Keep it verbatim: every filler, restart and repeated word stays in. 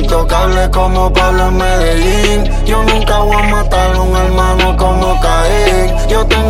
intocable como Pablo en Medellín. Yo nunca voy a matar a un hermano como Caín. Yo tengo